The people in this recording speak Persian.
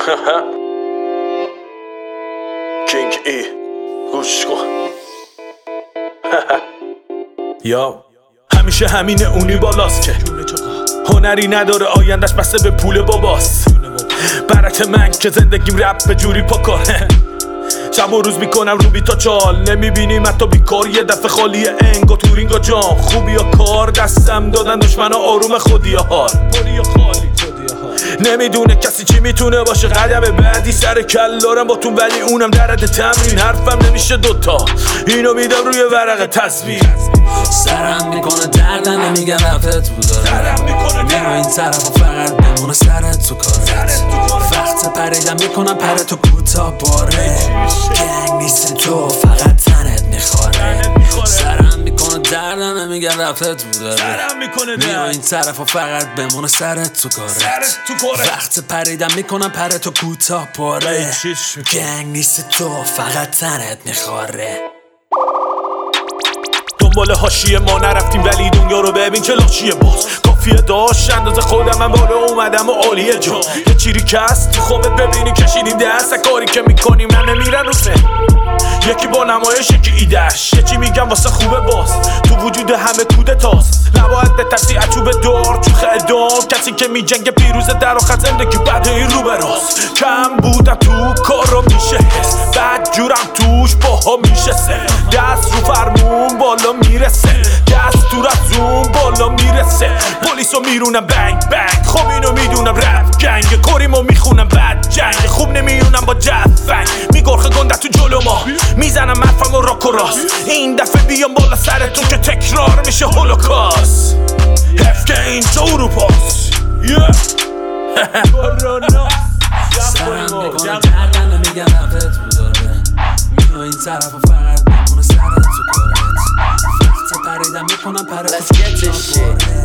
کینگ ای گوش کن. یا همیشه همینه اونی بالاست که هنری نداره آیندش بسته به پول باباست. برعکس من که زندگیم رپ به جوری پاکاره، شب و روز میکنم رو بی تا چال، نمیبینیم حتی بیکار یه دفعه خالیه انگا تورینگا جام. خوبی یا کار دستم دادن دشمنا آروم خودی یا حال، نمیدونه کسی چی میتونه باشه قدم بعدی. سر کل دارم با تون ولی اونم درد تمرین، حرفم نمیشه دوتا اینو میدم روی ورق تصویر. سرم میکنه دردم نمیگم رفت بودارم، میرو این طرف و فقط بمونه سرت تو کارت. وقت پریدم میکنم پرت تو کوتا باره، گنگ نیست تو فقط تنت میخواره. سرم میکنه دردم نمیگم رفت بودارم، میرو این طرف و فقط بمونه سرت تو کارت. وقت پریدم میکنم پرت تو کوتا باره، گنگ نیست تو فقط تنت میخواره. دنبال حاشیه ما نرفتیم ولی دنیا رو ببین چه لاشیه باز. کافیه داشت اندازه خودم من بالا اومدم و عالیه جا. یه چیری که هست تو خوابت ببینی کشیدیم دست، کاری که میکنیم نه نمیرن رو سن. یکی با نمایش یکی ایدهش، یه چی میگم واسه خوبه باز. تو وجود همه کودتاست، نباید به تفسیع چوب دار چوخ ادام. کسی که میجنگه پیروز در آخر زندگی بعد این رو براست. کم بودم تو کارا میشه حس، بد جورم توش باها میشه سه. دست رو فرمون بالا میرسه، دست تو رزون بالا میرسه. پلیسو میرونم بنگ بنگ، خب اینو میدونم رپ گنگ. کوریمو میخونم بد جنگ، خوب نمیونم با جفنگ. میگرخه گنده تو جلو ما، میزنم حرفم و راک و راست. این دفعه بیام بالا سرتون که تکرار میشه هولوکاست. هفته این تو اروپاست. سرم میکنه دردم نمیگم رفت بوداره، میرو این طرف و فقط بمونه سرت تو کارت. وقت پریدم میکنم پرت تو